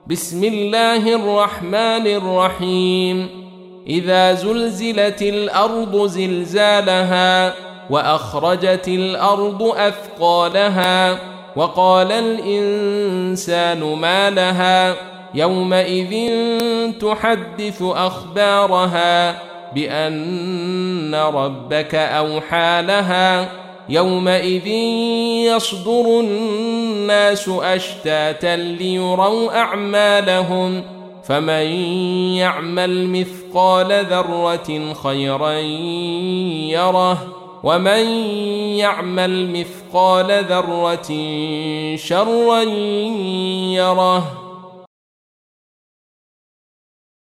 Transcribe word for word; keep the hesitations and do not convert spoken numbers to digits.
بسم الله الرحمن الرحيم إذا زلزلت الأرض زلزالها وأخرجت الأرض أثقالها وقال الإنسان ما لها يومئذ تحدث أخبارها بأن ربك أوحى لها يومئذ يصدر الناس أشتاتا ليروا أعمالهم فمن يعمل مثقال ذرة خيرا يره ومن يعمل مثقال ذرة شرا يره.